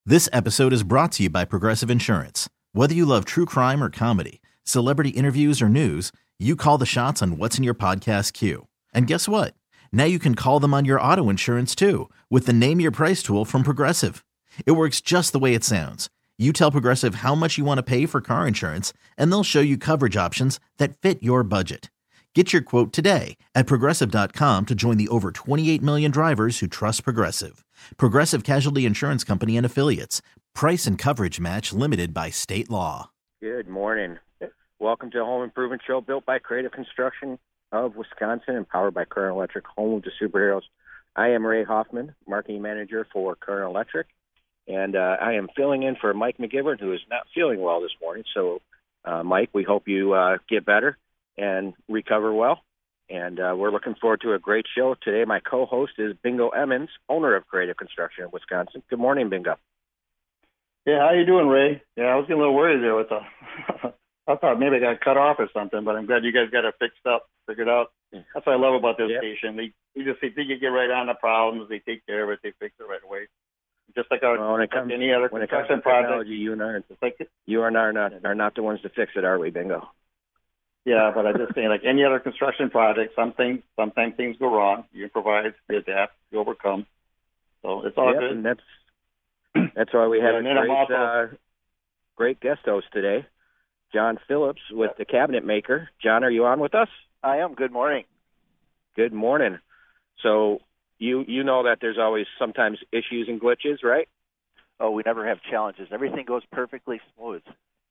This episode is brought to you by Progressive Insurance. Whether you love true crime or comedy, celebrity interviews or news, you call the shots on what's in your podcast queue. And guess what? Now you can call them on your auto insurance too with the Name Your Price tool from Progressive. It works just the way it sounds. You tell Progressive how much you want to pay for car insurance, and they'll show you coverage options that fit your budget. Get your quote today at Progressive.com to join the over 28 million drivers who trust Progressive. Progressive Casualty Insurance Company and Affiliates. Price and coverage match limited by state law. Good morning. Welcome to the Home Improvement Show, built by Creative Construction of Wisconsin and powered by Current Electric, home of the superheroes. I am Ray Hoffman, marketing manager for Current Electric, and I am filling in for Mike McGivern, who is not feeling well this morning. So, Mike, we hope you get better and recover well. And we're looking forward to a great show today. My co-host is Bingo Emmons, owner of Creative Construction of Wisconsin. Good morning, Bingo. Yeah, how you doing, Ray? Yeah, I was getting a little worried there with the I thought maybe I got cut off or something, but I'm glad you guys got it figured out. That's what I love about this station. They get right on the problems, they take care of it, they fix it right away. Just like any other construction project. You and I are not the ones to fix it, are we, Bingo? Yeah, but I'm just saying, like any other construction project, sometimes things go wrong. You improvise, you adapt, you overcome. So it's all good. And that's why we have a great guest host today, John Phillips with the Cabinet Maker. John, are you on with us? I am. Good morning. Good morning. So you know that there's always sometimes issues and glitches, right? Oh, we never have challenges. Everything goes perfectly smooth.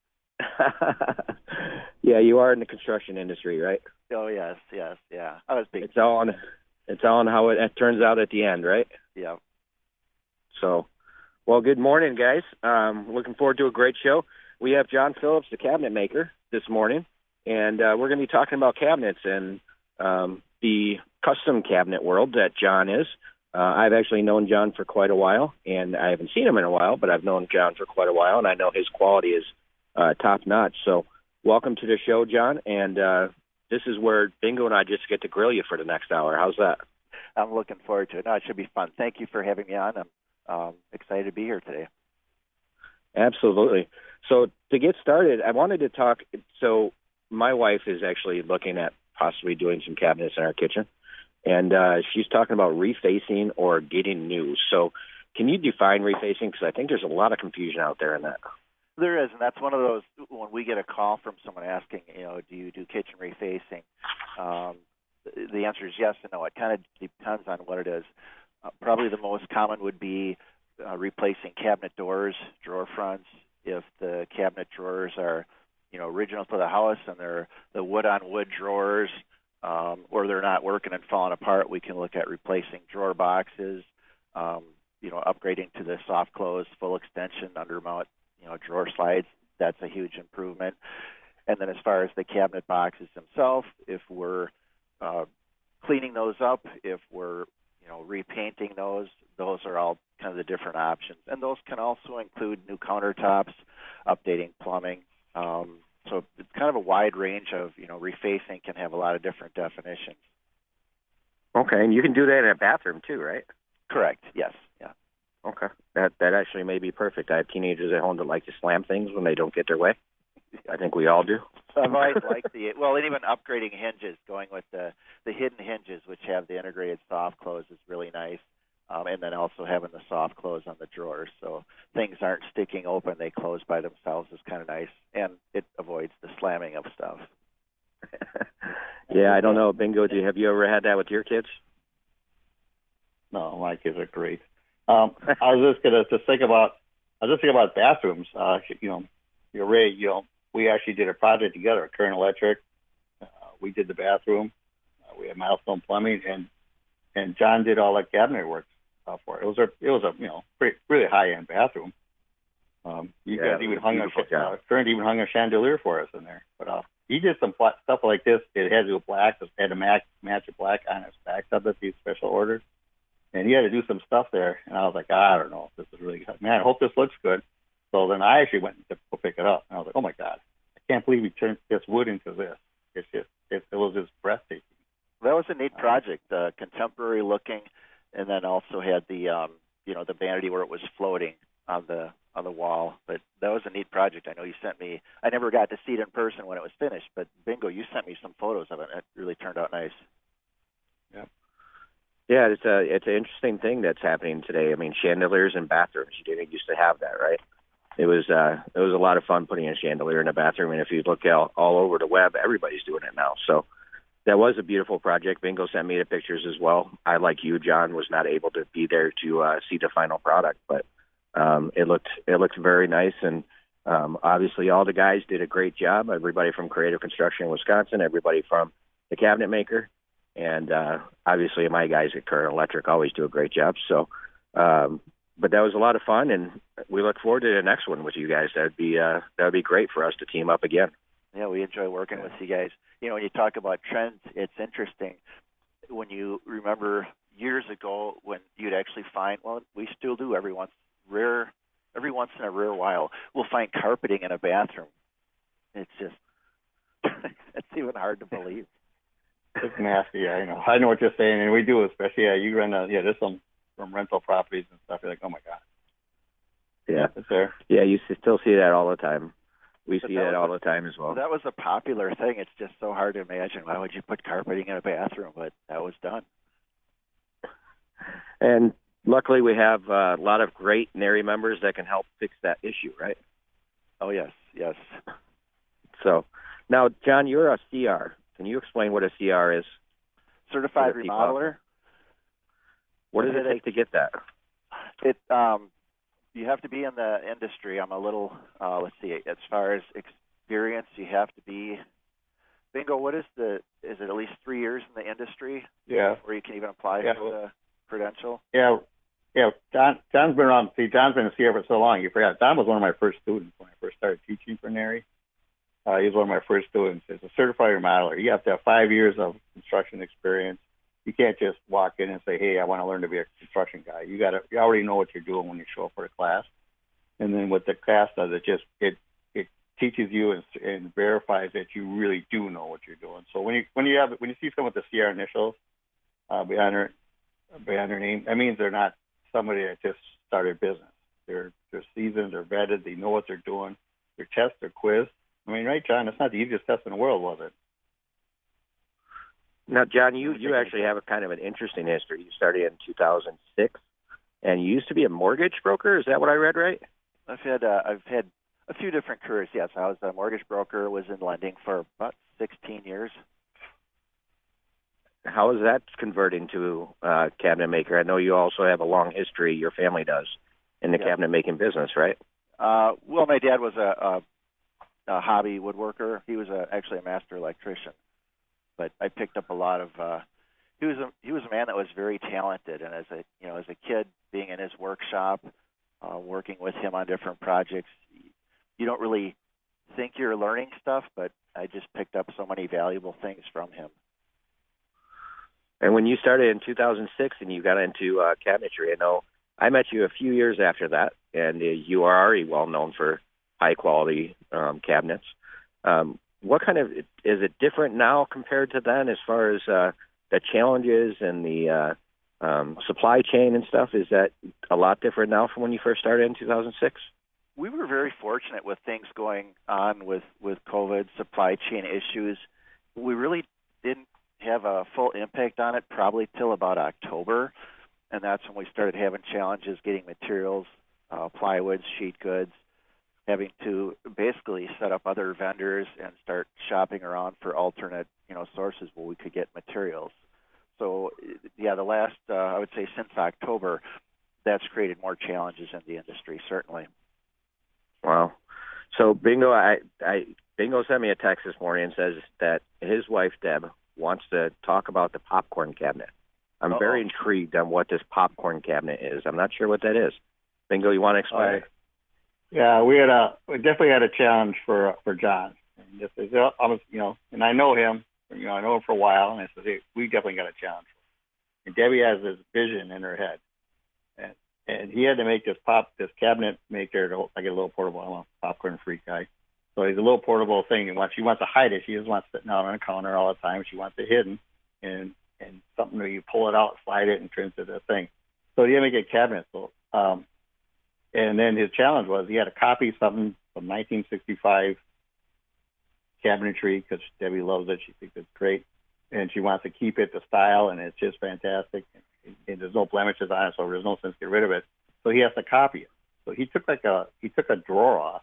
Yeah, you are in the construction industry, right? Oh, yes, yeah. I was big. It's all on how it turns out at the end, right? Yeah. So, well, good morning, guys. Looking forward to a great show. We have John Phillips, the Cabinet Maker, this morning, and we're going to be talking about cabinets and the custom cabinet world that John is. I've actually known John for quite a while, and I haven't seen him in a while, but I've known John for quite a while, and I know his quality is top-notch. So welcome to the show, John, and this is where Bingo and I just get to grill you for the next hour. How's that? I'm looking forward to it. No, it should be fun. Thank you for having me on. I'm excited to be here today. Absolutely. So to get started, I wanted to talk. So my wife is actually looking at possibly doing some cabinets in our kitchen, and she's talking about refacing or getting new. So can you define refacing? Because I think there's a lot of confusion out there in that. There is, and that's one of those, when we get a call from someone asking, do you do kitchen refacing? The answer is yes and no. It kind of depends on what it is. Probably the most common would be replacing cabinet doors, drawer fronts. If the cabinet drawers are, original to the house and they're the wood-on-wood drawers, or they're not working and falling apart, we can look at replacing drawer boxes, upgrading to the soft close, full extension, undermount, drawer slides. That's a huge improvement. And then as far as the cabinet boxes themselves, if we're cleaning those up, if we're repainting those are all kind of the different options. And those can also include new countertops, updating plumbing. So it's kind of a wide range of, refacing can have a lot of different definitions. Okay, and you can do that in a bathroom too, right? Correct, yes, yeah. Okay, that actually may be perfect. I have teenagers at home that like to slam things when they don't get their way. I think we all do. I've always liked and even upgrading hinges, going with the hidden hinges, which have the integrated soft close, is really nice. And then also having the soft close on the drawers, so things aren't sticking open; they close by themselves, is kind of nice, and it avoids the slamming of stuff. Yeah, I don't know, Bingo. Have you ever had that with your kids? No, my kids are great. I was just thinking about bathrooms. Ray, we actually did a project together at Current Electric. We did the bathroom. We had Milestone Plumbing, and John did all that cabinet work for it. It was a really high end bathroom. Current even hung a chandelier for us in there. But he did some stuff like this. It had to go black. It had to match a black on his backside of these special orders. And he had to do some stuff there. And I was like, I don't know if this is really good. Man, I hope this looks good. So then I actually went to go pick it up. And I was like, oh, my God, I can't believe we turned this wood into this. It was just breathtaking. That was a neat project, contemporary looking, and then also had the, the vanity where it was floating. on the wall. But that was a neat project. I know you sent me. I never got to see it in person when it was finished, but Bingo, you sent me some photos of it. It really turned out nice. Yeah, it's an interesting thing that's happening today. I mean, chandeliers in bathrooms. You didn't used to have that, right? It was a lot of fun putting a chandelier in a bathroom, and if you look all over the web, everybody's doing it now. So that was a beautiful project. Bingo sent me the pictures as well. I, like you, John, was not able to be there to see the final product, but it looked very nice, and obviously all the guys did a great job. Everybody from Creative Construction in Wisconsin, everybody from the cabinet maker. And obviously, my guys at Current Electric always do a great job. So, but that was a lot of fun, and we look forward to the next one with you guys. That would be great for us to team up again. Yeah, we enjoy working with you guys. You know, when you talk about trends, it's interesting. When you remember years ago when you'd actually find, well, we still do every once in a rare while, we'll find carpeting in a bathroom. It's just, it's even hard to believe. It's nasty. I know. I know what you're saying, and we do, especially. Yeah, you rent there's some from rental properties and stuff. You're like, oh my god. Yeah, it's there. Yeah, you still see that all the time. We see that all the time as well. That was a popular thing. It's just so hard to imagine. Why would you put carpeting in a bathroom? But that was done. And luckily, we have a lot of great NARI members that can help fix that issue, right? Oh yes. So now, John, you're a CR. Can you explain what a CR is? Certified Remodeler. What does it take to get that? You have to be in the industry. I'm a little, let's see, as far as experience, you have to be, Bingo, is it at least 3 years in the industry? Yeah. Where you can even apply for the credential? Yeah. John's been around. See, John's been a CR for so long, you forgot. John was one of my first students when I first started teaching for NARI. He was one of my first students. As a certified remodeler, you have to have 5 years of construction experience. You can't just walk in and say, "Hey, I want to learn to be a construction guy." You already know what you're doing when you show up for a class. And then what the class does, it teaches you and verifies that you really do know what you're doing. So when you see someone with the CR initials behind their name, that means they're not somebody that just started business. They're seasoned, they're vetted, they know what they're doing. Their test, their quiz. I mean, right, John? It's not the easiest test in the world, was it? Now, John, you actually have a kind of an interesting history. You started in 2006, and you used to be a mortgage broker. Is that what I read right? I've had a few different careers. Yes, I was a mortgage broker. Was in lending for about 16 years. How is that converting to cabinet maker? I know you also have a long history. Your family does in the cabinet making business, right? Well, my dad was a hobby woodworker. He was actually a master electrician. But I picked up a lot of. He was a man that was very talented, and as a kid, being in his workshop, working with him on different projects, you don't really think you're learning stuff, but I just picked up so many valuable things from him. And when you started in 2006 and you got into cabinetry, I know I met you a few years after that, and you are already well known for high quality cabinets. What kind of, is it different now compared to then as far as the challenges and the supply chain and stuff? Is that a lot different now from when you first started in 2006? We were very fortunate with things going on with COVID, supply chain issues. We really didn't have a full impact on it probably till about October, and that's when we started having challenges getting materials, plywood, sheet goods, having to basically set up other vendors and start shopping around for alternate, sources where we could get materials. So, the last, I would say since October, that's created more challenges in the industry, certainly. Wow. So Bingo, Bingo sent me a text this morning and says that his wife, Deb, wants to talk about the popcorn cabinet. I'm very intrigued on what this popcorn cabinet is. I'm not sure what that is. Bingo, you want to explain it? Yeah, we definitely had a challenge for John. And and I know him. I know him for a while, and I said, hey, we definitely got a challenge. And Debbie has this vision in her head, and he had to make this cabinet maker like a little portable. I'm a popcorn freak guy, so he's a little portable thing. And she wants to hide it. She doesn't want it sitting out on a counter all the time. She wants it hidden, and something where you pull it out, slide it, and turns it into a thing. So he had to make a cabinet. So And then his challenge was he had to copy something from 1965 cabinetry because Debbie loves it. She thinks it's great. And she wants to keep it the style, and it's just fantastic. And there's no blemishes on it, so there's no sense to get rid of it. So he has to copy it. So he took a drawer off,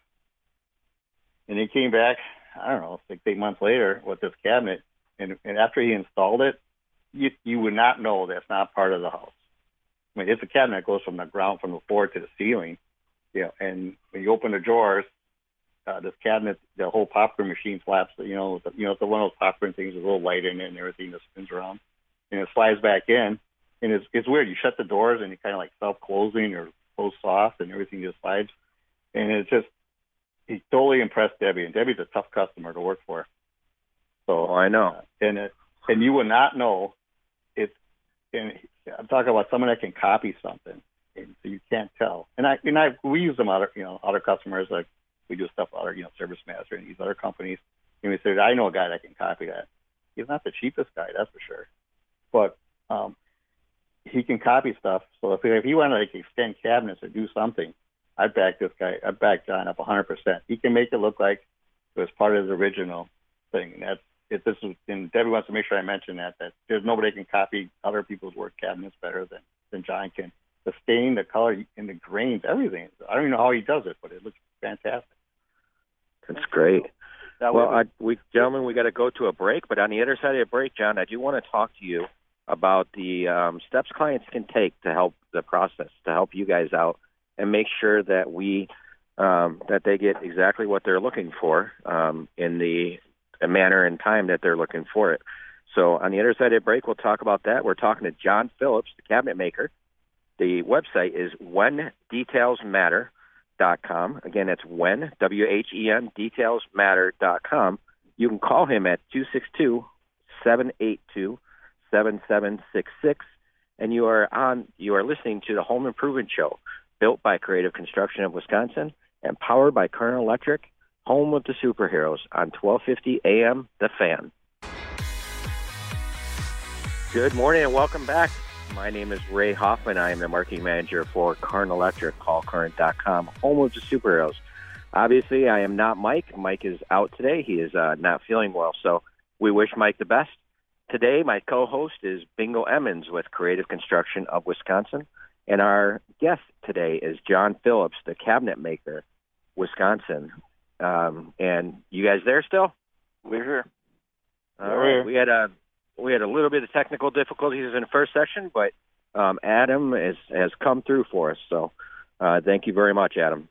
and he came back, I don't know, 6-8 months later with this cabinet. And after he installed it, you would not know that's not part of the house. I mean, it's a cabinet that goes from the ground, from the floor to the ceiling. And when you open the drawers, this cabinet, the whole popcorn machine flaps. It's one of those popcorn things with a little light in it and everything that spins around, and it slides back in. And it's weird. You shut the doors and you kind of like self-closing or close soft, and everything just slides. And he totally impressed Debbie, and Debbie's a tough customer to work for. So I know. And you would not know it's. And I'm talking about someone that can copy something, and so you can't tell. We use them other customers, like we do stuff other Service Master and these other companies. And we say, I know a guy that can copy that. He's not the cheapest guy, that's for sure, but he can copy stuff. So if he wanted to extend cabinets or do something, I'd back this guy. I'd back John up 100%. He can make it look like it was part of his original thing. And and Debbie wants to make sure I mention that there's nobody can copy other people's work cabinets better than John can. The stain, the color, and the grains, everything. I don't even know how he does it, but it looks fantastic. That's great. Well, gentlemen, we got to go to a break, but on the other side of the break, John, I do want to talk to you about the steps clients can take to help the process, to help you guys out, and make sure that that they get exactly what they're looking for in the manner and time that they're looking for it. So on the other side of the break, we'll talk about that. We're talking to John Phillips, the cabinet maker. The website is whendetailsmatter.com. Again, that's when, W-H-E-N, detailsmatter.com. You can call him at 262-782-7766. And you are listening to the Home Improvement Show, built by Creative Construction of Wisconsin and powered by Kern Electric, home of the superheroes, on 1250 AM The Fan. Good morning and welcome back. My name is Ray Hoffman. I am the marketing manager for Kern Electric. Call Kern.com, home of the superheroes. Obviously, I am not Mike. Mike is out today. He is not feeling well, so we wish Mike the best. Today, my co-host is Bingo Emmons with Creative Construction of Wisconsin, and our guest today is John Phillips, the cabinet maker, Wisconsin. And you guys there still? We're here. All right. We had a little bit of technical difficulties in the first session, but Adam has come through for us. So thank you very much, Adam.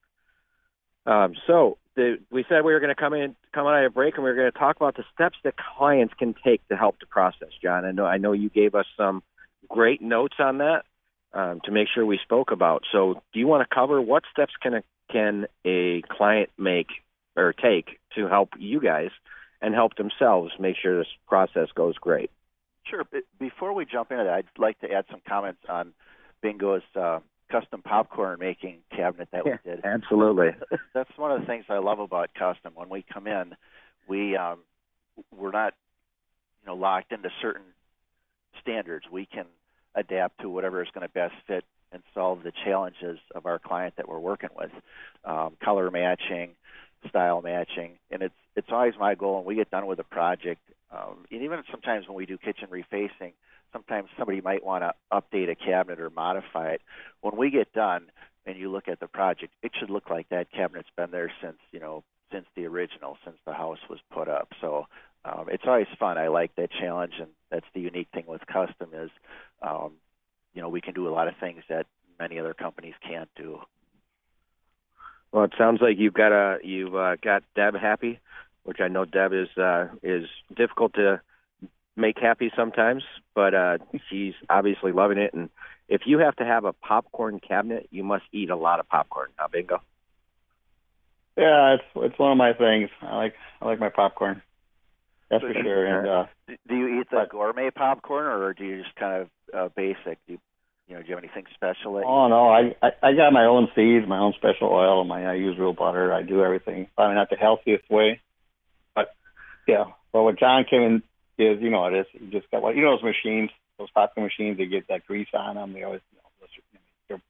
We said we were going to come out of a break, and we were going to talk about the steps that clients can take to help the process. John, I know you gave us some great notes on that to make sure we spoke about. So do you want to cover what steps can a client make or take to help you guys and help themselves make sure this process goes great? Sure. Before we jump into that, I'd like to add some comments on Bingo's custom popcorn making cabinet that we did. Absolutely. That's one of the things I love about custom. When we come in, we're not locked into certain standards. We can adapt to whatever is going to best fit and solve the challenges of our client that we're working with. Color matching, style matching, and it's always my goal when we get done with a project, and even sometimes when we do kitchen refacing, sometimes somebody might want to update a cabinet or modify it. When we get done and you look at the project, it should look like that cabinet's been there since the original, since the house was put up. So it's always fun. I like that challenge, and that's the unique thing with custom is, we can do a lot of things that many other companies can't do. Well, it sounds like you've got Deb happy, which I know Deb is difficult to make happy sometimes, but she's obviously loving it. And if you have to have a popcorn cabinet, you must eat a lot of popcorn. Now, Bingo. Yeah, it's one of my things. I like my popcorn. That's for sure. And do you eat the gourmet popcorn, or do you just kind of basic? Do you have anything special? No, I got my own seeds, my own special oil, I use real butter. I do everything. Probably not the healthiest way, but yeah. But what John came in is, it is. You just got those machines, those popcorn machines. They get that grease on them. They always,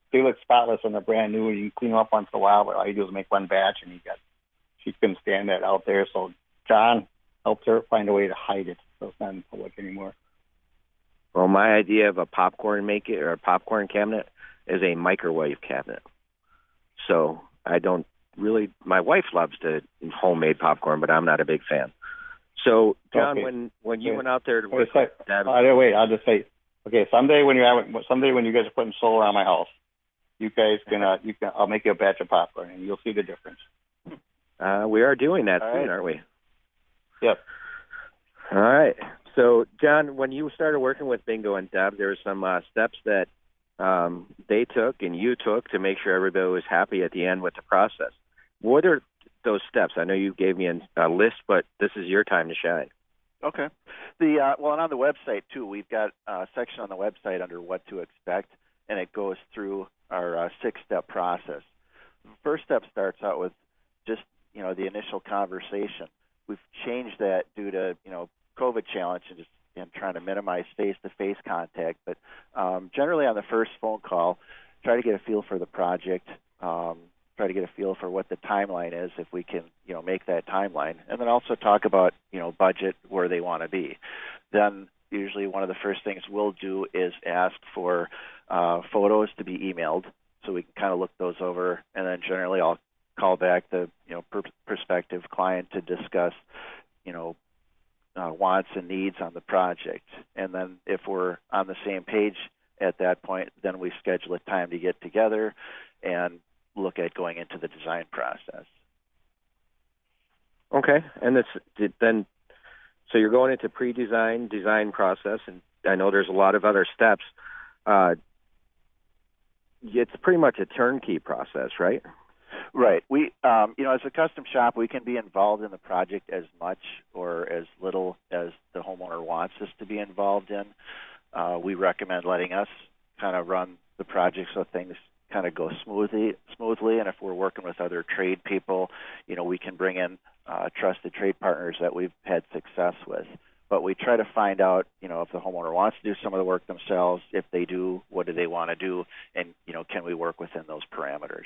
they look spotless when they're brand new, and you can clean them up once in a while. But all you do is make one batch, and she couldn't stand that out there. So John helped her find a way to hide it, so it's not in public anymore. Well, my idea of a popcorn or a popcorn cabinet is a microwave cabinet. So I don't really. My wife loves to homemade popcorn, but I'm not a big fan. So John, Okay. when you went out there to Wait, work with Deb, wait, I'll just say, okay, someday when you guys are putting solar on my house, you guys I'll make you a batch of popcorn, and you'll see the difference. we are doing that All soon, right. aren't we? Yep. All right. So, John, when you started working with Bingo and Deb, there were some steps that they took and you took to make sure everybody was happy at the end with the process. What are those steps? I know you gave me a list, but this is your time to shine. Okay. Well, and on the website too, we've got a section on the website under what to expect, and it goes through our 6-step process. The first step starts out with just the initial conversation. We've changed that due to COVID challenge and trying to minimize face-to-face contact. But generally, on the first phone call, try to get a feel for the project. Try to get a feel for what the timeline is, if we can, make that timeline, and then also talk about, budget, where they want to be. Then usually one of the first things we'll do is ask for photos to be emailed, so we can kind of look those over, and then generally I'll call back the, prospective client to discuss, wants and needs on the project. And then if we're on the same page at that point, then we schedule a time to get together and look at going into the design process. Okay. And so you're going into pre-design, design process, and I know there's a lot of other steps. It's pretty much a turnkey process, right? Right. We, as a custom shop, we can be involved in the project as much or as little as the homeowner wants us to be involved in. We recommend letting us kind of run the project so things kind of go smoothly. And if we're working with other trade people, we can bring in trusted trade partners that we've had success with. But we try to find out, if the homeowner wants to do some of the work themselves. If they do, what do they want to do? And, can we work within those parameters?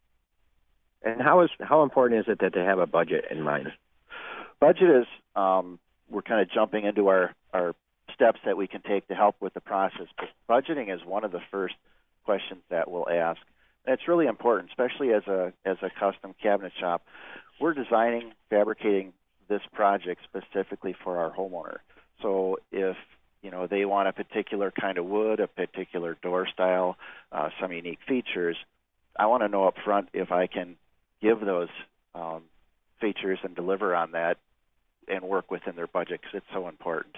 And how important is it that they have a budget in mind? Budget is, we're kind of jumping into our steps that we can take to help with the process. But budgeting is one of the first questions that we'll ask. And it's really important, especially as a custom cabinet shop. We're designing, fabricating this project specifically for our homeowner. So if they want a particular kind of wood, a particular door style, some unique features, I want to know up front if I can give those features and deliver on that and work within their budget, because it's so important.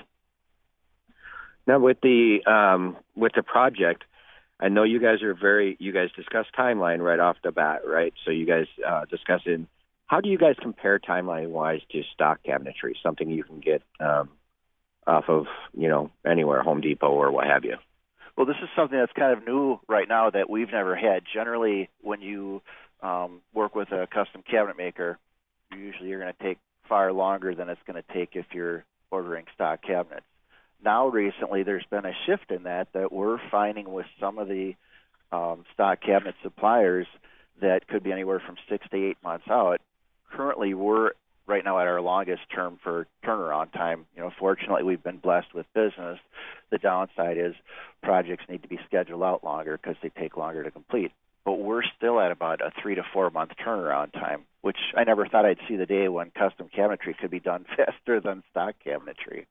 Now with the project, I know you guys discuss timeline right off the bat, right? So you guys discuss it. How do you guys compare timeline-wise to stock cabinetry, something you can get off of, anywhere, Home Depot or what have you? Well, this is something that's kind of new right now that we've never had. Generally, when you work with a custom cabinet maker, usually you're going to take far longer than it's going to take if you're ordering stock cabinets. Now, recently, there's been a shift in that we're finding with some of the stock cabinet suppliers that could be anywhere from 6 to 8 months out. Currently, we're right now at our longest term for turnaround time. Fortunately, we've been blessed with business. The downside is projects need to be scheduled out longer because they take longer to complete. But we're still at about a 3 to 4 month turnaround time, which I never thought I'd see the day when custom cabinetry could be done faster than stock cabinetry.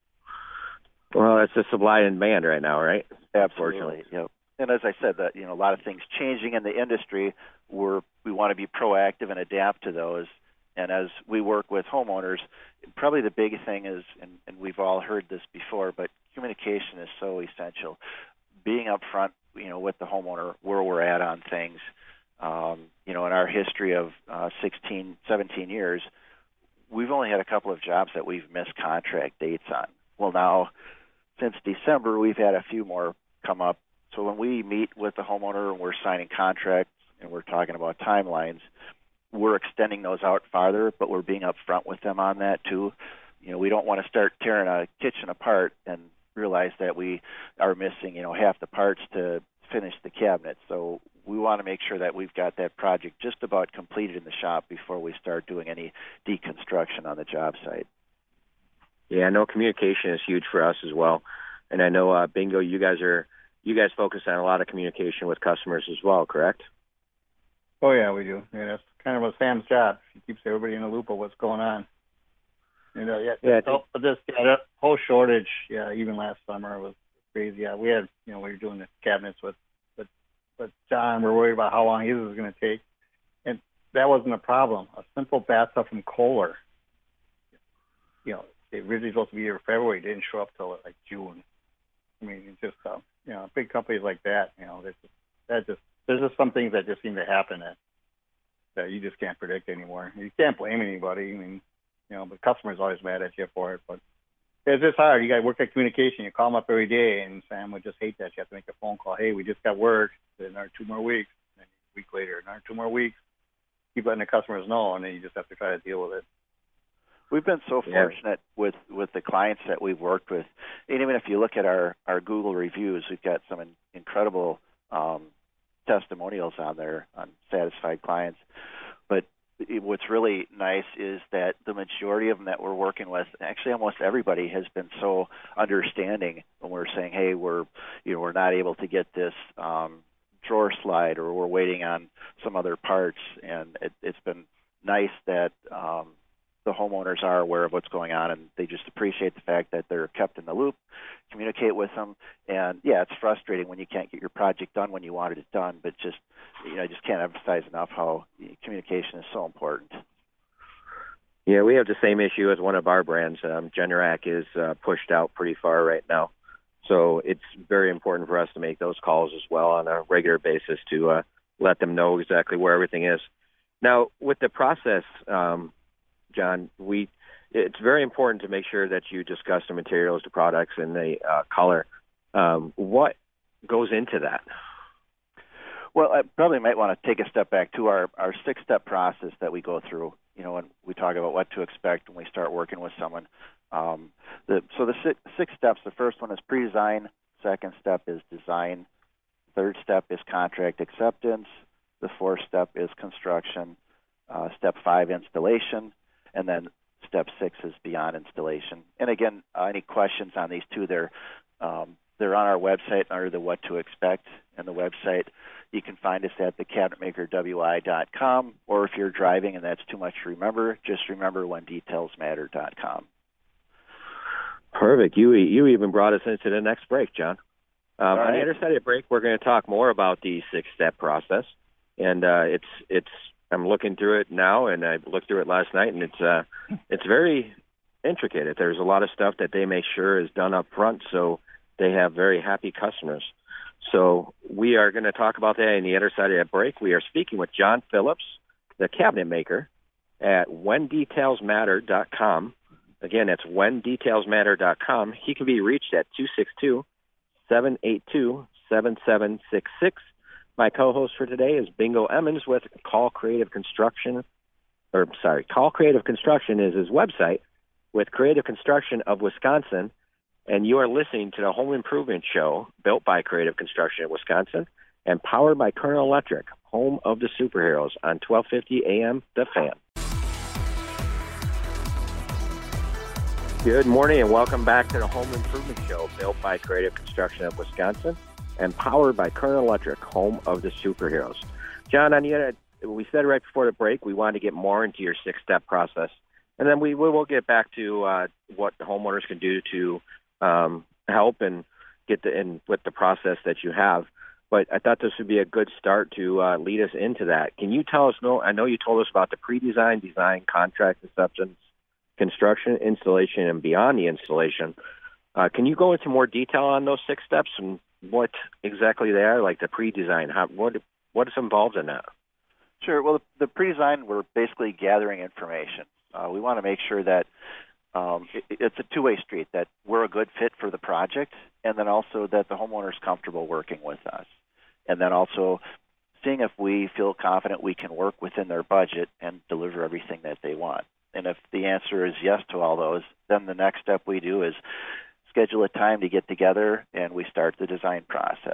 Well, it's a supply and demand right now, right? Absolutely. Yep. And as I said, that a lot of things changing in the industry. We want to be proactive and adapt to those. And as we work with homeowners, probably the big thing is, and we've all heard this before, but communication is so essential. Being upfront, with the homeowner, where we're at on things. In our history of 16, 17 years, we've only had a couple of jobs that we've missed contract dates on. Well, now, since December, we've had a few more come up. So when we meet with the homeowner and we're signing contracts and we're talking about timelines, we're extending those out farther, but we're being upfront with them on that too. We don't want to start tearing a kitchen apart and realize that we are missing, half the parts to finish the cabinet. So we want to make sure that we've got that project just about completed in the shop before we start doing any deconstruction on the job site. Yeah, I know communication is huge for us as well, and I know Bingo, you guys focus on a lot of communication with customers as well, correct? Oh yeah, we do. Yeah, that's kind of what Sam's job. He keeps everybody in the loop of what's going on. That whole shortage, even last summer was crazy. Yeah, we had, we were doing the cabinets with John. We're worried about how long his was going to take, and that wasn't a problem. A simple bathtub from Kohler, they originally supposed to be here in February, didn't show up till like June. I mean, it's just big companies like that, there's just some things that just seem to happen that you just can't predict anymore. You can't blame anybody. I mean, but customers always mad at you for it. But it's just hard. You got to work at communication. You call them up every day, and Sam would just hate that. You have to make a phone call. Hey, we just got word. Another 2 more weeks. And then a week later, another 2 more weeks. Keep letting the customers know, and then you just have to try to deal with it. We've been so fortunate with the clients that we've worked with. And even if you look at our Google reviews, we've got some incredible testimonials on there on satisfied clients. But what's really nice is that the majority of them that we're working with, actually almost everybody, has been so understanding when we're saying, hey, we're not able to get this drawer slide, or we're waiting on some other parts. And it's been nice that the homeowners are aware of what's going on, and they just appreciate the fact that they're kept in the loop, communicate with them. And yeah, it's frustrating when you can't get your project done when you wanted it done, but just, I just can't emphasize enough how communication is so important. Yeah, we have the same issue as one of our brands. Generac is pushed out pretty far right now. So it's very important for us to make those calls as well on a regular basis to let them know exactly where everything is. Now, with the process, John, it's very important to make sure that you discuss the materials, the products, and the color. What goes into that? Well, I probably might want to take a step back to our 6-step process that we go through, when we talk about what to expect when we start working with someone. The 6 steps, the first one is pre-design, second step is design, third step is contract acceptance, the fourth step is construction, step 5, installation, and then step 6 is beyond installation. And again, any questions on these two, they're on our website under the What to Expect and the website. You can find us at thecabinetmakerwi.com, or if you're driving and that's too much to remember, just remember whendetailsmatter.com. Perfect. You even brought us into the next break, John. Right. On the other side of the break, we're going to talk more about the 6-step process, and it's I'm looking through it now, and I looked through it last night, and it's very intricate. There's a lot of stuff that they make sure is done up front, so they have very happy customers. So we are going to talk about that on the other side of that break. We are speaking with John Phillips, the cabinet maker, at whendetailsmatter.com. Again, that's whendetailsmatter.com. He can be reached at 262-782-7766. My co-host for today is Bingo Emmons with Call Creative Construction. Call Creative Construction is his website, with Creative Construction of Wisconsin. And you are listening to the Home Improvement Show, built by Creative Construction of Wisconsin and powered by Colonel Electric, home of the superheroes, on 1250 AM The Fan. Good morning and welcome back to the Home Improvement Show, built by Creative Construction of Wisconsin and powered by Colonel Electric, home of the superheroes. John, we said right before the break we wanted to get more into your 6-step process, and then we will get back to what the homeowners can do to help and get with the process that you have. But I thought this would be a good start to lead us into that. Can you tell us, I know you told us about the pre-design, design, contract acceptance, construction, installation, and beyond the installation. Can you go into more detail on those 6 steps and what exactly they are, like the pre-design? What is involved in that? Sure. Well, the pre-design, we're basically gathering information. We want to make sure that it's a two-way street, that we're a good fit for the project, and then also that the homeowner is comfortable working with us. And then also seeing if we feel confident we can work within their budget and deliver everything that they want. And if the answer is yes to all those, then the next step we do is schedule a time to get together and we start the design process.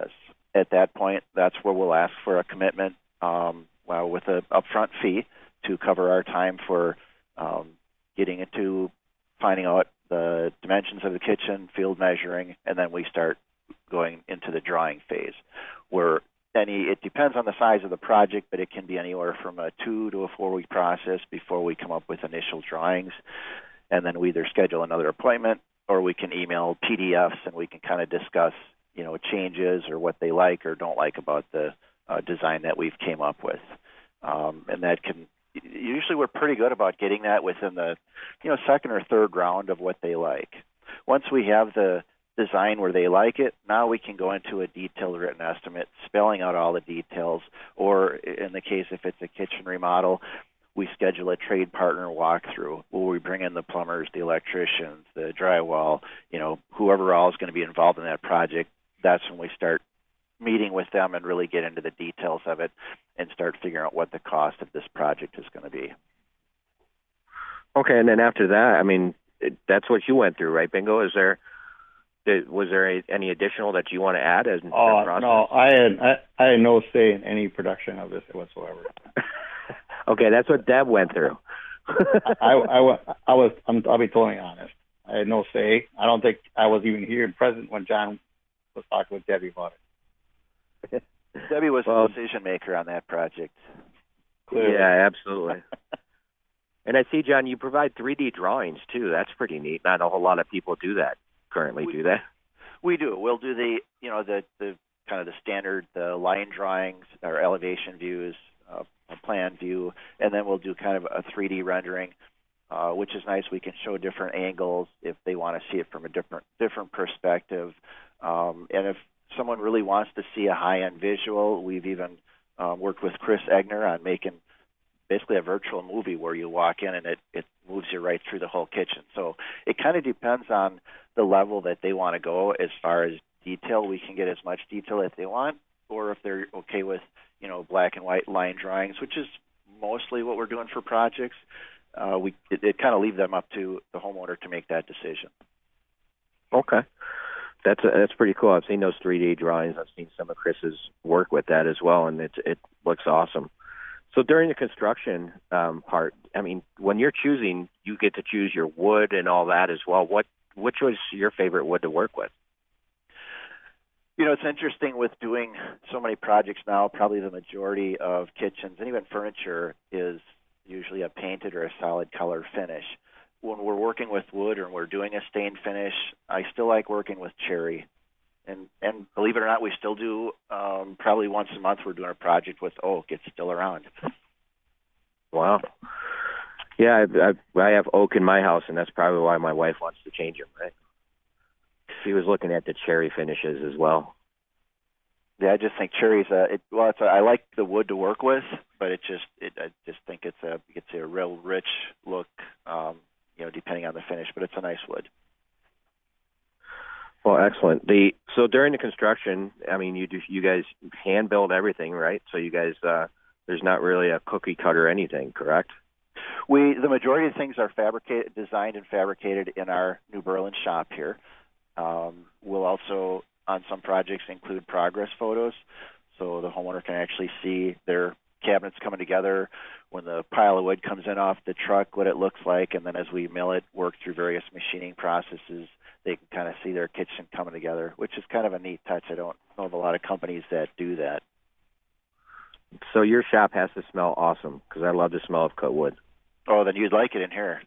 at that point, that's where we'll ask for a commitment with an upfront fee to cover our time for getting into finding out the dimensions of the kitchen, field measuring, and then we start going into the drawing phase, where it depends on the size of the project, but it can be anywhere from a 2 to a 4 week process before we come up with initial drawings. And then we either schedule another appointment or we can email PDFs and we can kind of discuss, changes or what they like or don't like about the design that we've came up with. And that can, usually we're pretty good about getting that within the, second or third round of what they like. Once we have the design where they like it, now we can go into a detailed written estimate, spelling out all the details, or in the case if it's a kitchen remodel, we schedule a trade partner walkthrough where we bring in the plumbers, the electricians, the drywall, whoever all is going to be involved in that project. That's when we start meeting with them and really get into the details of it and start figuring out what the cost of this project is going to be. Okay, and then after that, that's what you went through, right, Bingo? Was there any additional that you want to add as process? No, I had no say in any production of this whatsoever. Okay, that's what Deb went through. I'll be totally honest. I had no say. I don't think I was even here present when John was talking with Debbie about it. Debbie was the decision maker on that project. Clearly. Yeah, absolutely. And I see, John, you provide 3D drawings too. That's pretty neat. Not a whole lot of people do that currently, do they? We do. We'll do the kind of the standard line drawings, our elevation views, a plan view, and then we'll do kind of a 3D rendering, which is nice. We can show different angles if they want to see it from a different perspective. And if someone really wants to see a high-end visual, we've even worked with Chris Egner on making basically a virtual movie where you walk in and it moves you right through the whole kitchen. So it kind of depends on the level that they want to go as far as detail. We can get as much detail as they want, or if they're okay with, black and white line drawings, which is mostly what we're doing for projects. It kind of leave them up to the homeowner to make that decision. Okay. That's pretty cool. I've seen those 3D drawings. I've seen some of Chris's work with that as well, and it looks awesome. So during the construction part, when you're choosing, you get to choose your wood and all that as well. Which was your favorite wood to work with? It's interesting with doing so many projects now, probably the majority of kitchens and even furniture is usually a painted or a solid color finish. When we're working with wood or we're doing a stain finish, I still like working with cherry. And believe it or not, we still do probably once a month we're doing a project with oak. It's still around. Wow. Yeah, I have oak in my house, and that's probably why my wife wants to change them, right? She was looking at the cherry finishes as well. Yeah, I just think cherry's I like the wood to work with, but I just think it's a real rich look, depending on the finish, but it's a nice wood. Well, excellent. So during the construction, you guys hand build everything, right? So you guys, there's not really a cookie cutter or anything, correct? The majority of things are designed and fabricated in our New Berlin shop here. We'll also, on some projects, include progress photos, so the homeowner can actually see their cabinets coming together, when the pile of wood comes in off the truck, what it looks like, and then as we mill it, work through various machining processes, they can kind of see their kitchen coming together, which is kind of a neat touch. I don't know of a lot of companies that do that. So your shop has to smell awesome, because I love the smell of cut wood. Oh, then you'd like it in here.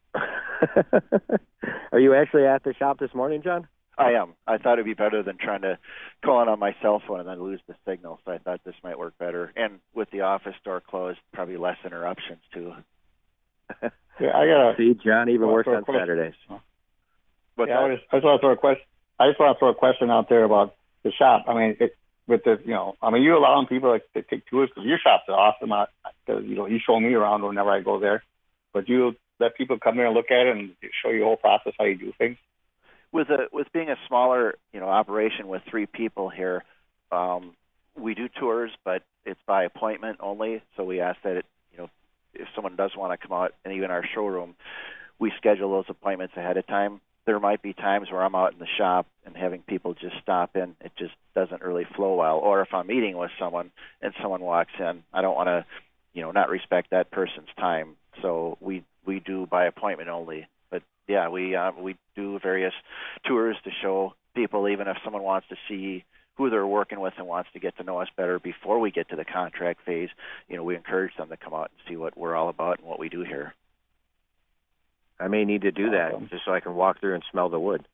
Are you actually at the shop this morning, John? I am. I thought it'd be better than trying to call in on my cell phone and then lose the signal, so I thought this might work better. And with the office door closed, probably less interruptions, too. Yeah, I gotta see, John, even worse on Saturdays. I just want to throw a question out there about the shop. You allowing people to take tours, because your shop's awesome. Because you show me around whenever I go there, but you let people come there and look at it and show you the whole process how you do things. With being a smaller operation with 3 people here, we do tours, but it's by appointment only. So we ask that if someone does want to come out, and even our showroom, we schedule those appointments ahead of time. There might be times where I'm out in the shop and having people just stop in. It just doesn't really flow well. Or if I'm meeting with someone and someone walks in, I don't want to, not respect that person's time. So we do by appointment only. But yeah, we do various tours to show people, even if someone wants to see who they're working with and wants to get to know us better before we get to the contract phase, we encourage them to come out and see what we're all about and what we do here. I may need to do that just so I can walk through and smell the wood.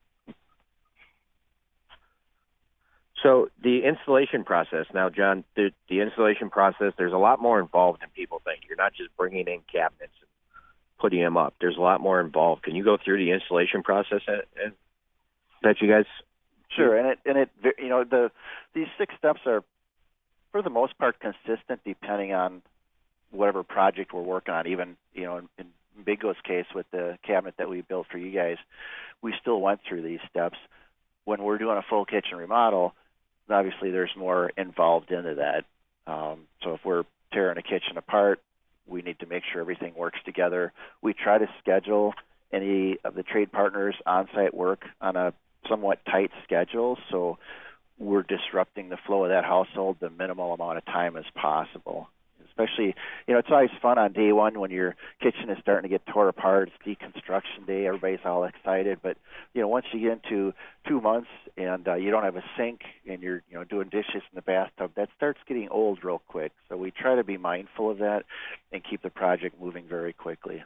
So the installation process, now, John, the installation process, there's a lot more involved than people think. You're not just bringing in cabinets and putting them up. There's a lot more involved. Can you go through the installation process that you guys? Sure, these 6 steps are, for the most part, consistent depending on whatever project we're working on. Even in Bingo's case with the cabinet that we built for you guys, we still went through these steps. When we're doing a full kitchen remodel, obviously there's more involved into that. So if we're tearing a kitchen apart, we need to make sure everything works together. We try to schedule any of the trade partners on-site work on a somewhat tight schedule, so we're disrupting the flow of that household the minimal amount of time as possible. Especially, it's always fun on day one when your kitchen is starting to get tore apart. It's deconstruction day. Everybody's all excited. But, once you get into 2 months and you don't have a sink and you're, doing dishes in the bathtub, that starts getting old real quick. So we try to be mindful of that and keep the project moving very quickly.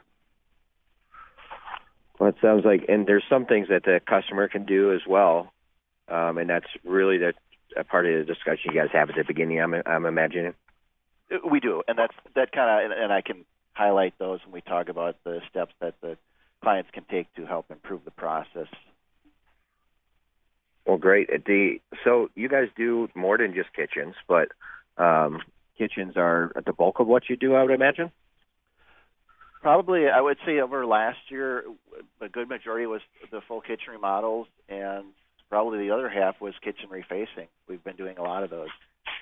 Well, it sounds like, and there's some things that the customer can do as well, and that's really a part of the discussion you guys have at the beginning, I'm imagining. We do, and that kind of, and I can highlight those when we talk about the steps that the clients can take to help improve the process. Well, great. So you guys do more than just kitchens, but kitchens are the bulk of what you do, I would imagine? Probably, I would say over last year, a good majority was the full kitchen remodels, and probably the other half was kitchen refacing. We've been doing a lot of those.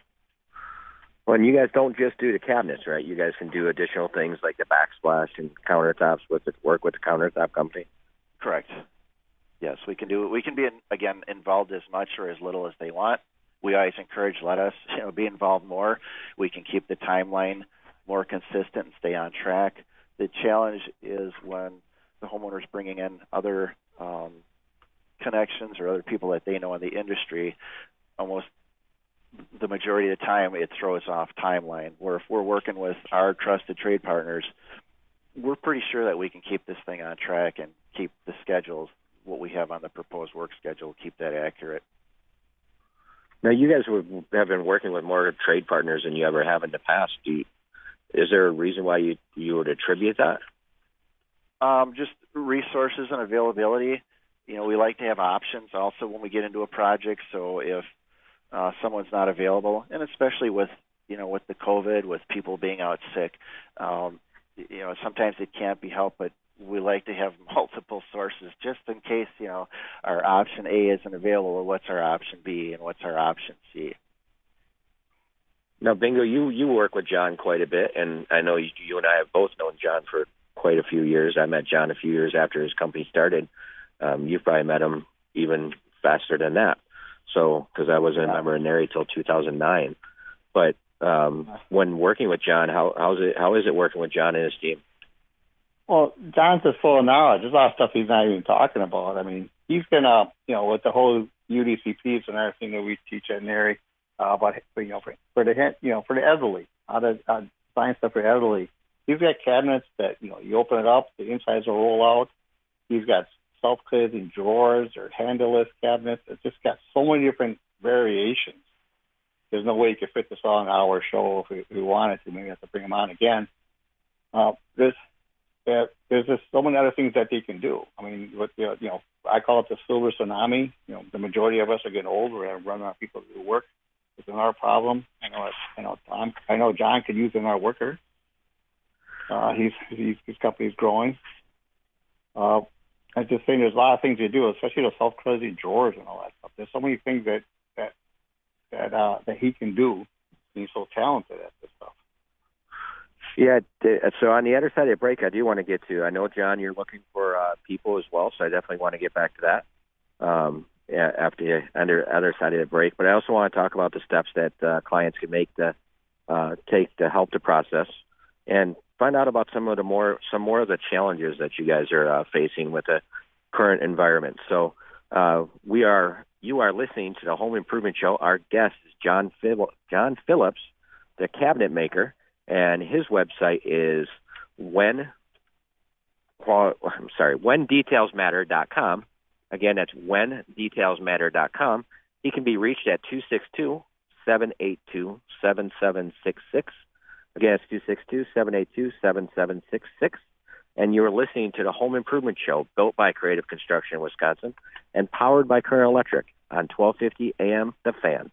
Well, and you guys don't just do the cabinets, right? You guys can do additional things like the backsplash and countertops work with the countertop company? Correct. Yes, we can do it. We can be, involved as much or as little as they want. We always encourage, let us, be involved more. We can keep the timeline more consistent and stay on track. The challenge is when the homeowner's bringing in other connections or other people that they know in the industry, almost the majority of the time it throws off timeline. Where if we're working with our trusted trade partners, we're pretty sure that we can keep this thing on track and keep the schedules, what we have on the proposed work schedule, keep that accurate. Now, you guys have been working with more trade partners than you ever have in the past. Is there a reason why you would attribute that? Just resources and availability. We like to have options also when we get into a project. So if someone's not available, and especially with the COVID, with people being out sick, sometimes it can't be helped, but we like to have multiple sources just in case, our option A isn't available. Or what's our option B and what's our option C? Now, Bingo, you work with John quite a bit, and I know you and I have both known John for quite a few years. I met John a few years after his company started. You've probably met him even faster than that. So, because I wasn't a member of NARI till 2009. But when working with John, how is it working with John and his team? Well, John's just full of knowledge. There's a lot of stuff he's not even talking about. I mean, he's been, with the whole UDCPs and everything that we teach at NARI about, for the elderly, how to design stuff for elderly. He's got cabinets that, you open it up, the insides will roll out. He's got self-closing drawers or handleless cabinets. It's just got so many different variations. There's no way you could fit this all in an hour show if we wanted to. Maybe we have to bring them on again. There's just so many other things that they can do. I mean, I call it the silver tsunami. The majority of us are getting old. We're going to run out of people to do work. It's our problem. I know John could use another worker. His company's growing. I'm just saying there's a lot of things to do, especially the self-closing drawers and all that stuff. There's so many things that he can do. He's so talented at this stuff. Yeah, so on the other side of the break, I do want to get to, I know, John, you're looking for people as well, so I definitely want to get back to that. after the other side of the break. But I also want to talk about the steps that clients can make to take to help the process, and find out about some more of the challenges that you guys are facing with the current environment. So you are listening to the Home Improvement Show. Our guest is John Phillips, the cabinet maker, and his website is whendetailsmatter.com. Again, that's whendetailsmatter.com. He can be reached at 262-782-7766. Again, it's 262-782-7766. And you're listening to the Home Improvement Show, built by Creative Construction Wisconsin and powered by Kern Electric on 1250 AM The Fan.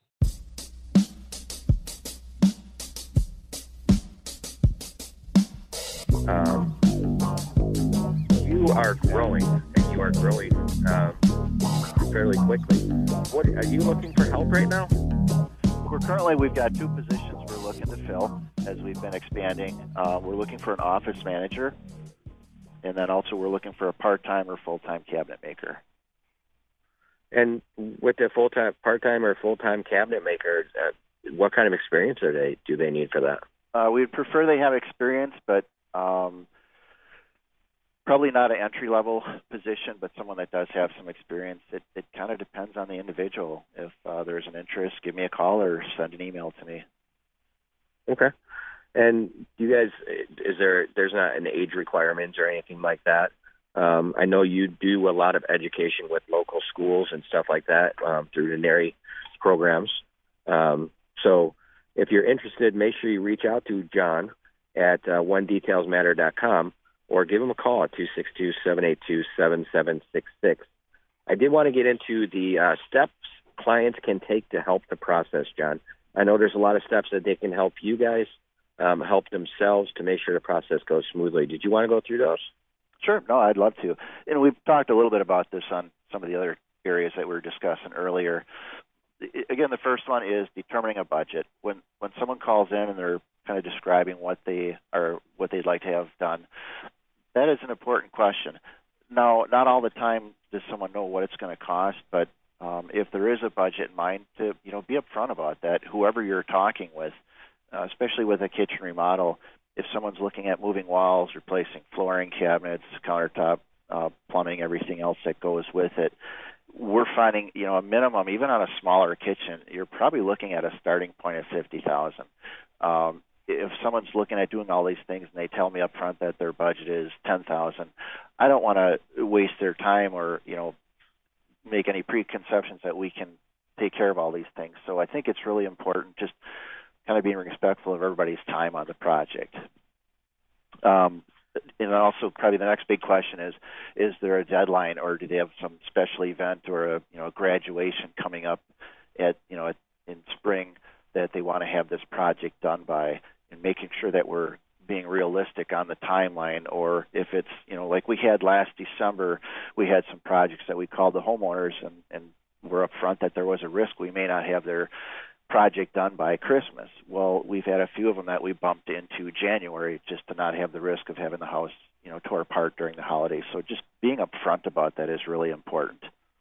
You are growing, and you are growing fairly quickly. What are you looking for help right now? We've got two positions we're looking to fill as we've been expanding. We're looking for an office manager, and then also we're looking for a part-time or full-time cabinet maker. And with the part-time or full-time cabinet maker, what kind of experience do they need for that? We'd prefer they have experience, but probably not an entry-level position, but someone that does have some experience. It kind of depends on the individual. If there's an interest, give me a call or send an email to me. Okay. And you guys, there's not an age requirement or anything like that? I know you do a lot of education with local schools and stuff like that through the NARI programs. So if you're interested, make sure you reach out to John at whendetailsmatter.com or give him a call at 262-782-7766. I did want to get into the steps clients can take to help the process, John. I know there's a lot of steps that they can help you guys help themselves to make sure the process goes smoothly. Did you want to go through those? Sure. No, I'd love to. And we've talked a little bit about this on some of the other areas that we were discussing earlier. Again, the first one is determining a budget. When someone calls in and they're kind of describing what they'd like to have done, that is an important question. Now, not all the time does someone know what it's going to cost, but if there is a budget in mind, to be upfront about that. Whoever you're talking with, especially with a kitchen remodel, if someone's looking at moving walls, replacing flooring, cabinets, countertop, plumbing, everything else that goes with it, we're finding, a minimum, even on a smaller kitchen, you're probably looking at a starting point of $50,000. If someone's looking at doing all these things and they tell me up front that their budget is $10,000, I don't want to waste their time or, make any preconceptions that we can take care of all these things. So I think it's really important just kind of being respectful of everybody's time on the project. And also probably the next big question is there a deadline, or do they have some special event or a graduation coming up in spring that they want to have this project done by, and making sure that we're being realistic on the timeline. Or if it's, like we had last December, we had some projects that we called the homeowners and we're upfront that there was a risk we may not have their project done by Christmas. Well, we've had a few of them that we bumped into January just to not have the risk of having the house, tore apart during the holidays. So just being upfront about that is really important.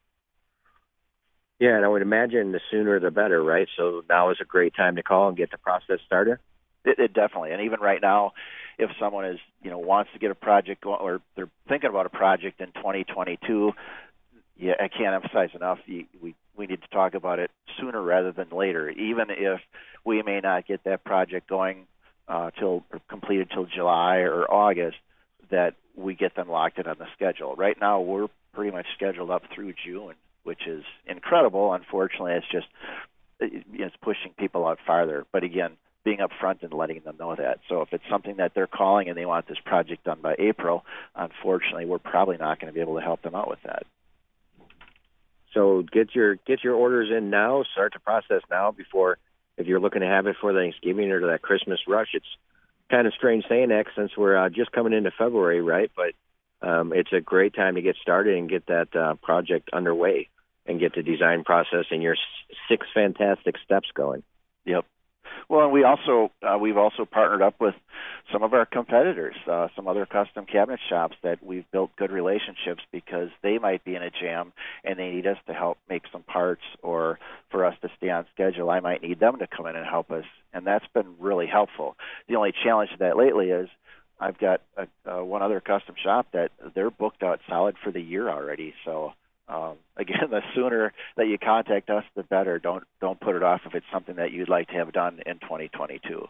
Yeah, and I would imagine the sooner the better, right? So now is a great time to call and get the process started? It definitely. And even right now, if someone is, wants to get a project going, or they're thinking about a project in 2022, I can't emphasize enough, we need to talk about it sooner rather than later. Even if we may not get that project going completed till July or August, that we get them locked in on the schedule. Right now, we're pretty much scheduled up through June, which is incredible. Unfortunately, it's pushing people out farther. But again, being upfront and letting them know that. So if it's something that they're calling and they want this project done by April, unfortunately, we're probably not going to be able to help them out with that. So get your orders in now. Start the process now before, if you're looking to have it for Thanksgiving or that Christmas rush. It's kind of strange saying that since we're just coming into February, right? But it's a great time to get started and get that project underway and get the design process and your 6 fantastic steps going. Yep. Well, and we've also partnered up with some of our competitors, some other custom cabinet shops that we've built good relationships because they might be in a jam and they need us to help make some parts, or for us to stay on schedule, I might need them to come in and help us, and that's been really helpful. The only challenge to that lately is I've got one other custom shop that they're booked out solid for the year already. So again, the sooner that you contact us, the better. Don't put it off if it's something that you'd like to have done in 2022.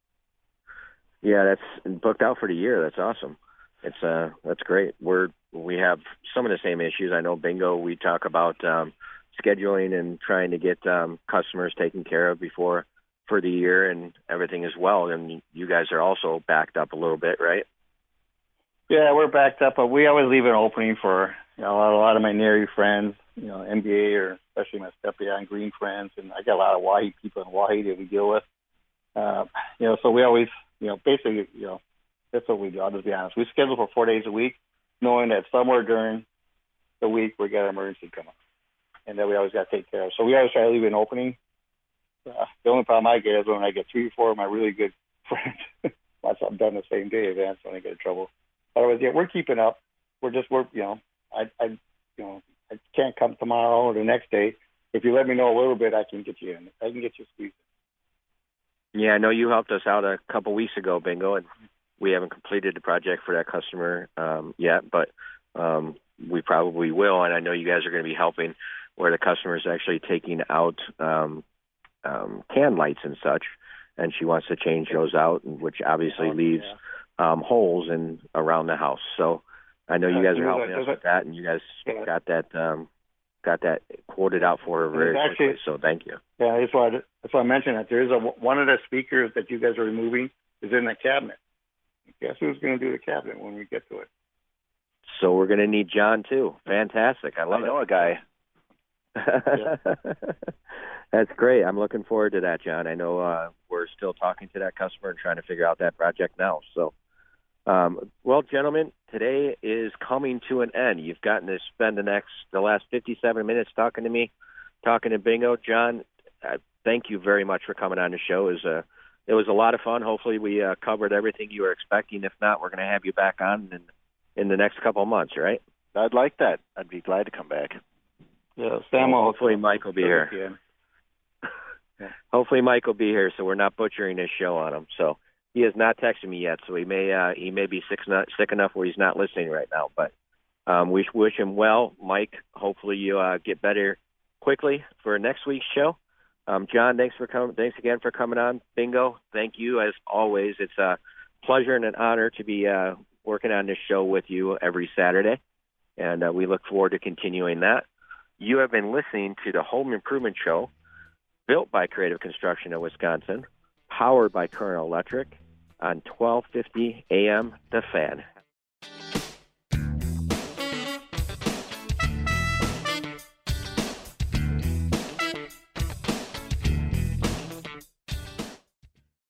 Yeah, that's booked out for the year. That's awesome. That's great. We have some of the same issues. I know Bingo. We talk about scheduling and trying to get customers taken care of for the year and everything as well. And you guys are also backed up a little bit, right? Yeah, we're backed up, but we always leave an opening for a lot of my Neri friends, NBA, or especially my Stepia and Green friends, and I got a lot of Wahi people in Wahi that we deal with. So we always, basically, that's what we do. I'll just be honest. We schedule for 4 days a week, knowing that somewhere during the week we got an emergency come up, and that we always got to take care of. So we always try to leave an opening. The only problem I get is when I get 3 or 4 of my really good friends. That's I'm done the same day. That's when I get in trouble. Otherwise, yeah, we're keeping up. I can't come tomorrow or the next day. If you let me know a little bit, I can get you in. I can get you squeezed in. Yeah, I know you helped us out a couple weeks ago, Bingo, and we haven't completed the project for that customer yet, but we probably will. And I know you guys are going to be helping where the customer is actually taking out can lights and such, and she wants to change those out, which obviously leaves holes in around the house. So I know you guys are helping us with that, and you guys got that quoted out for her very quickly. So thank you. Yeah, that's why I mentioned that. There is one of the speakers that you guys are removing is in the cabinet. Guess who's going to do the cabinet when we get to it? So we're going to need John too. Fantastic! I know a guy. That's great. I'm looking forward to that, John. I know we're still talking to that customer and trying to figure out that project now. So, well, gentlemen, today is coming to an end. You've gotten to spend the last 57 minutes talking to me, talking to Bingo. John, thank you very much for coming on the show. It was a lot of fun. Hopefully we covered everything you were expecting. If not, we're going to have you back on in the next couple of months, right? I'd like that. I'd be glad to come back. Yeah, Sam. Hopefully Mike will be here. Hopefully Mike will be here, so we're not butchering his show on him. So he has not texted me yet, so he may be sick enough where he's not listening right now. But we wish him well, Mike. Hopefully you get better quickly for next week's show. John, thanks again for coming on. Bingo, thank you as always. It's a pleasure and an honor to be working on this show with you every Saturday, and we look forward to continuing that. You have been listening to the Home Improvement Show, built by Creative Construction of Wisconsin, powered by Current Electric on 1250 AM The Fan.